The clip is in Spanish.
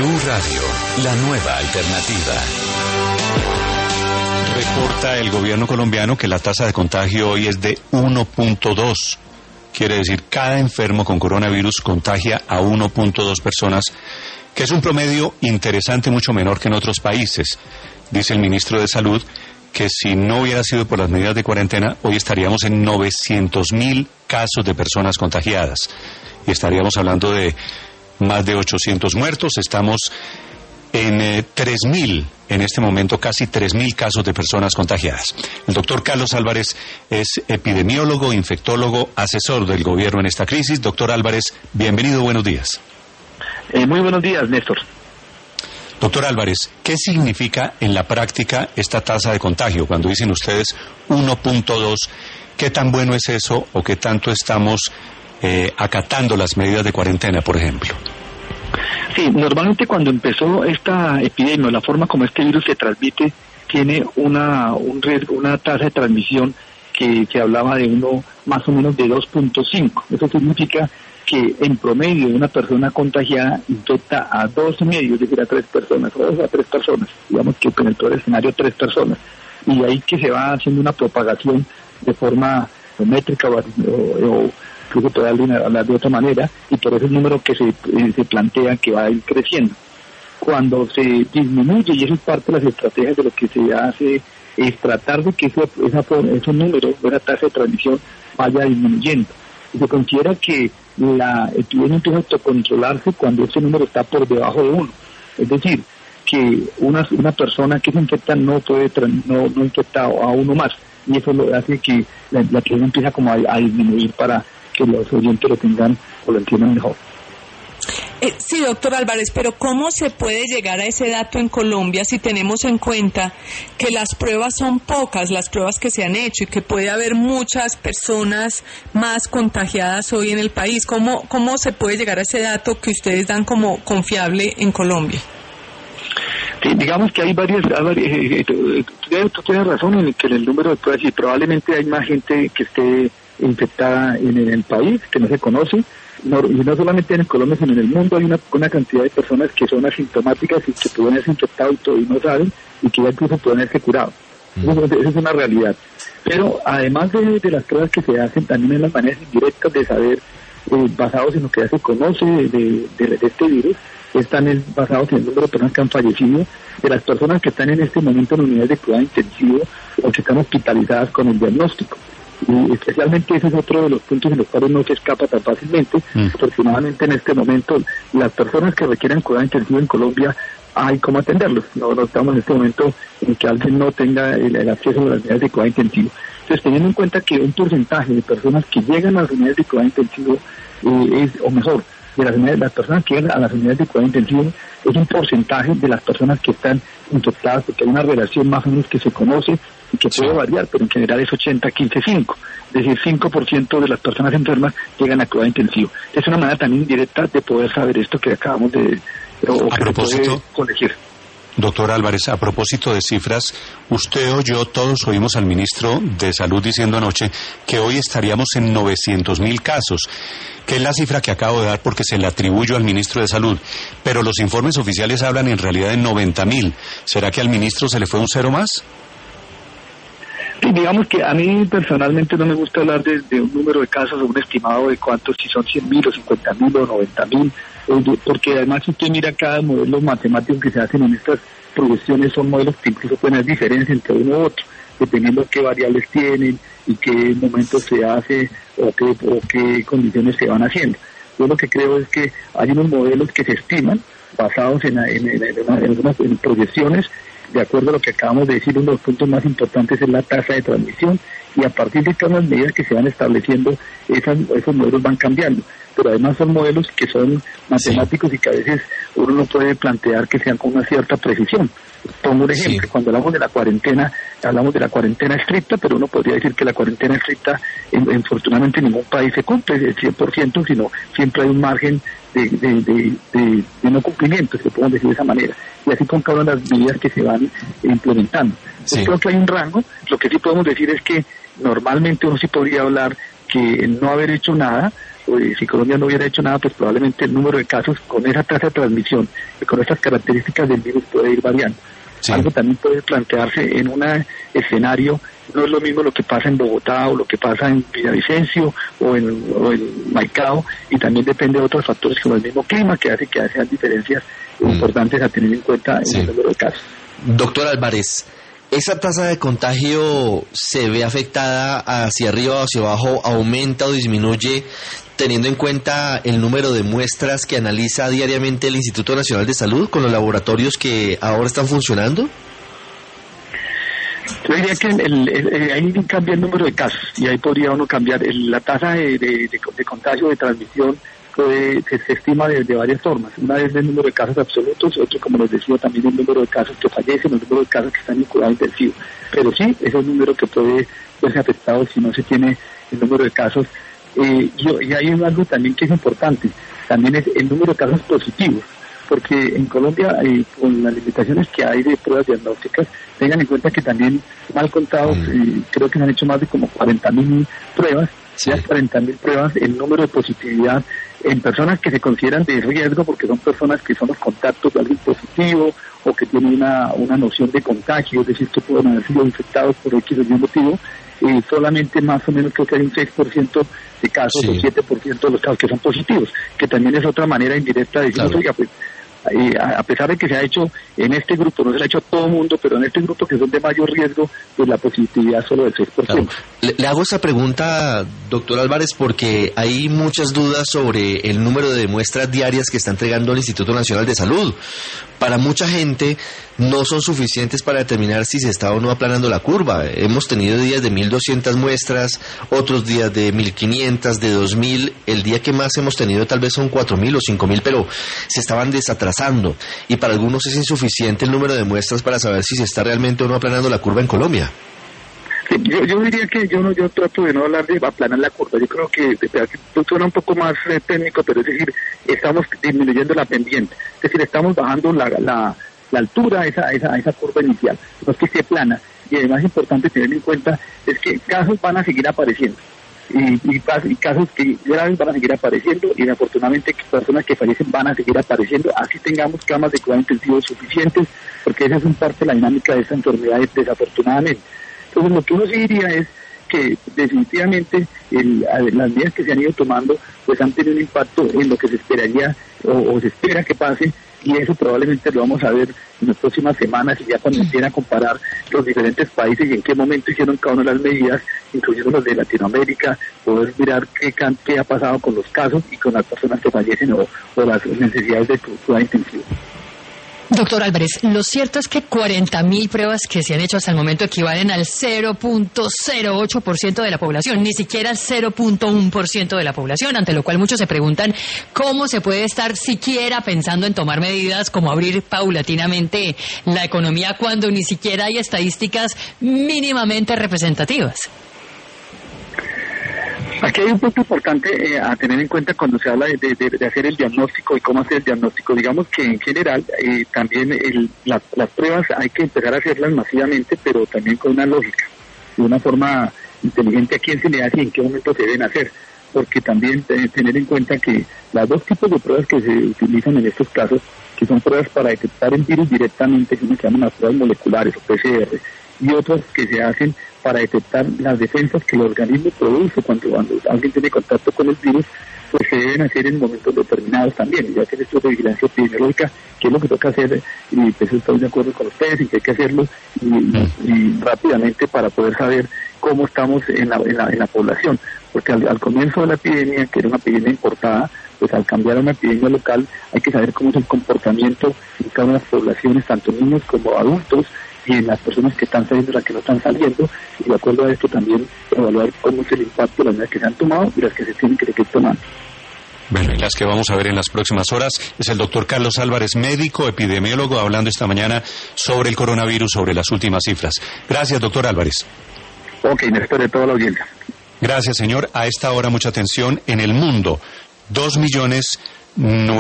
Blue Radio, la nueva alternativa. Reporta el gobierno colombiano que la tasa de contagio hoy es de 1.2. Quiere decir, cada enfermo con coronavirus contagia a 1.2 personas, que es un promedio interesante, mucho menor que en otros países. Dice el ministro de Salud que si no hubiera sido por las medidas de cuarentena, hoy estaríamos en 900.000 casos de personas contagiadas. Y estaríamos hablando de más de 800 muertos. Estamos en 3.000, en este momento casi 3.000 casos de personas contagiadas. El doctor Carlos Álvarez es epidemiólogo, infectólogo, asesor del gobierno en esta crisis. Doctor Álvarez, bienvenido, buenos días. Muy buenos días, Néstor. Doctor Álvarez, ¿qué significa en la práctica esta tasa de contagio? Cuando dicen ustedes 1.2, ¿qué tan bueno es eso o qué tanto estamos acatando las medidas de cuarentena, por ejemplo? Sí, normalmente cuando empezó esta epidemia, la forma como este virus se transmite, tiene una tasa de transmisión que se hablaba de más o menos de 2.5. Eso significa que en promedio una persona contagiada infecta a 2,5, es decir, a 3 personas, o a 3 personas, digamos que en el peor escenario 3 personas. Y ahí que se va haciendo una propagación de forma geométrica o se puede hablar de otra manera, y por eso el número que se plantea que va a ir creciendo. Cuando se disminuye, y eso es parte de las estrategias de lo que se hace, es tratar de que ese número, esa tasa de transmisión vaya disminuyendo. Y se considera que la epidemia empieza a autocontrolarse cuando ese número está por debajo de 1. Es decir, que una persona que se infecta no puede no infectar a uno más. Y eso lo hace que la epidemia empieza como a disminuir para que los oyentes lo tengan o lo entiendan mejor. Sí, doctor Álvarez, pero ¿cómo se puede llegar a ese dato en Colombia si tenemos en cuenta que las pruebas son pocas, las pruebas que se han hecho, y que puede haber muchas personas más contagiadas hoy en el país? ¿Cómo se puede llegar a ese dato que ustedes dan como confiable en Colombia? Sí, digamos que hay varias tú tienes razón en que el número de pruebas, y probablemente hay más gente que esté infectada en el país, que no se conoce. Y no solamente en Colombia, sino en el mundo hay una cantidad de personas que son asintomáticas y que pueden haberse infectado y no saben, y que ya incluso pueden haberse curado. Esa es una realidad. Pero además de las pruebas que se hacen, también en las maneras indirectas de saber, basados en lo que ya se conoce de este virus, están basados en el número de personas que han fallecido, de las personas que están en este momento en unidades de cuidado intensivo o que están hospitalizadas con el diagnóstico. Y especialmente ese es otro de los puntos en los cuales no se escapa tan fácilmente. Afortunadamente en este momento las personas que requieren cuidado intensivo en Colombia hay cómo atenderlos. No estamos en este momento en que alguien no tenga el acceso a las unidades de cuidado intensivo. Entonces, teniendo en cuenta que un porcentaje de personas que llegan a las unidades de cuidado intensivo las personas que llegan a las unidades de cuidado intensivo es un porcentaje de las personas que están infectadas, porque hay una relación más o menos que se conoce y que puede variar, pero en general es 80-15-5, es decir, 5% de las personas enfermas llegan a cuidado intensivo. Es una manera también indirecta de poder saber esto que acabamos de corregir. Doctor Álvarez, a propósito de cifras, usted o yo, todos oímos al ministro de Salud diciendo anoche que hoy estaríamos en 900.000 casos, que es la cifra que acabo de dar porque se la atribuyo al ministro de Salud, pero los informes oficiales hablan en realidad de 90.000. ¿Será que al ministro se le fue un cero más? Sí, digamos que a mí personalmente no me gusta hablar de un número de casos o un estimado de cuántos, si son 100.000 o 50.000 o 90.000, porque además si usted mira cada modelo matemático que se hacen en estas proyecciones, son modelos que incluso pueden haber diferencia entre uno u otro, dependiendo qué variables tienen y qué momentos se hace o qué condiciones se van haciendo. Yo lo que creo es que hay unos modelos que se estiman basados en proyecciones. De acuerdo a lo que acabamos de decir, uno de los puntos más importantes es la tasa de transmisión, y a partir de todas las medidas que se van estableciendo, esos modelos van cambiando. Pero además son modelos que son matemáticos y que a veces uno no puede plantear que sean con una cierta precisión. Pongo un ejemplo, cuando hablamos de la cuarentena estricta, pero uno podría decir que la cuarentena estricta, afortunadamente en ningún país se cumple el 100%, sino siempre hay un margen de no cumplimiento, si lo podemos decir de esa manera. Y así con cada una de las medidas que se van implementando. Entonces creo que hay un rango. Lo que sí podemos decir es que normalmente uno sí podría hablar que no haber hecho nada si Colombia no hubiera hecho nada, pues probablemente el número de casos con esa tasa de transmisión y con esas características del virus puede ir variando. Sí. Algo también puede plantearse en un escenario, no es lo mismo lo que pasa en Bogotá o lo que pasa en Villavicencio o en Maicao, y también depende de otros factores como el mismo clima, que hace que sean diferencias importantes a tener en cuenta en el número de casos. Doctor Álvarez, ¿esa tasa de contagio se ve afectada hacia arriba o hacia abajo, aumenta o disminuye, teniendo en cuenta el número de muestras que analiza diariamente el Instituto Nacional de Salud con los laboratorios que ahora están funcionando? Yo diría que ahí cambia el número de casos y ahí podría uno cambiar la tasa de contagio, de transmisión. Se estima de varias formas. Una es el número de casos absolutos, otro, como les decía, también el número de casos que fallecen, el número de casos que están en cuidado intensivo. Pero sí, ese es un número que puede verse afectado si no se tiene el número de casos. Y hay algo también que es importante, también es el número de casos positivos, porque en Colombia, con las limitaciones que hay de pruebas diagnósticas, tengan en cuenta que también, mal contados, creo que se han hecho más de como 40.000 pruebas. Sí. Las 40.000 pruebas, el número de positividad en personas que se consideran de riesgo, porque son personas que son los contactos de alguien positivo o que tienen una noción de contagio, es decir, que pueden haber sido infectados por X o Y motivo, solamente más o menos creo que hay un 6% de casos, o 7% de los casos que son positivos, que también es otra manera indirecta de decir, oiga, pues a pesar de que se ha hecho en este grupo, no se lo ha hecho a todo el mundo, pero en este grupo que son de mayor riesgo, pues la positividad solo del 6%. Claro. Le hago esta pregunta, doctor Álvarez, porque hay muchas dudas sobre el número de muestras diarias que está entregando el Instituto Nacional de Salud. Para mucha gente no son suficientes para determinar si se está o no aplanando la curva. Hemos tenido días de 1.200 muestras, otros días de 1.500, de 2.000. El día que más hemos tenido tal vez son 4.000 o 5.000, pero se estaban desatrasando. Y para algunos es insuficiente el número de muestras para saber si se está realmente o no aplanando la curva en Colombia. Sí, yo diría que yo trato de no hablar de aplanar la curva. Yo creo que suena un poco más técnico, pero es decir, estamos disminuyendo la pendiente. Es decir, estamos bajando la altura a esa curva inicial. No es que esté plana. Y además es importante tener en cuenta es que casos van a seguir apareciendo. Y casos que graves van a seguir apareciendo, y afortunadamente personas que fallecen van a seguir apareciendo, así tengamos camas de cuidado intensivo suficientes, porque esa es un parte de la dinámica de esta enfermedad, desafortunadamente. Entonces, lo que uno sí diría es que definitivamente las medidas que se han ido tomando pues han tenido un impacto en lo que se esperaría o se espera que pase, y eso probablemente lo vamos a ver en las próximas semanas, y ya cuando empiecen a comparar los diferentes países y en qué momento hicieron cada una de las medidas, incluyendo los de Latinoamérica, poder mirar qué ha pasado con los casos y con las personas que fallecen o las necesidades de cuidado intensivo. Doctor Álvarez, lo cierto es que 40.000 pruebas que se han hecho hasta el momento equivalen al 0.08% de la población, ni siquiera al 0.1% de la población, ante lo cual muchos se preguntan cómo se puede estar siquiera pensando en tomar medidas como abrir paulatinamente la economía cuando ni siquiera hay estadísticas mínimamente representativas. Aquí hay un punto importante a tener en cuenta cuando se habla de hacer el diagnóstico y cómo hacer el diagnóstico. Digamos que en general también las pruebas hay que empezar a hacerlas masivamente, pero también con una lógica, de una forma inteligente a quién se le hace y en qué momento se deben hacer. Porque también tener en cuenta que las dos tipos de pruebas que se utilizan en estos casos, que son pruebas para detectar el virus directamente, que se llaman las pruebas moleculares o PCR, y otras que se hacen para detectar las defensas que el organismo produce cuando alguien tiene contacto con el virus, pues se deben hacer en momentos determinados también, ya que esto es de vigilancia epidemiológica, que es lo que toca hacer, y pues estoy de acuerdo con ustedes en que hay que hacerlo y rápidamente para poder saber cómo estamos en la población, porque al comienzo de la epidemia, que era una epidemia importada, pues al cambiar a una epidemia local hay que saber cómo es el comportamiento en cada una de las poblaciones, tanto niños como adultos, y en las personas que están saliendo y las que no están saliendo, y de acuerdo a esto también evaluar cómo es el impacto de las medidas que se han tomado y las que se tienen que seguir tomando. Bueno, y las que vamos a ver en las próximas horas es el doctor Carlos Álvarez, médico, epidemiólogo, hablando esta mañana sobre el coronavirus, sobre las últimas cifras. Gracias, doctor Álvarez. Ok, Néstor, de toda la audiencia. Gracias, señor. A esta hora, mucha atención. En el mundo, 2.900.000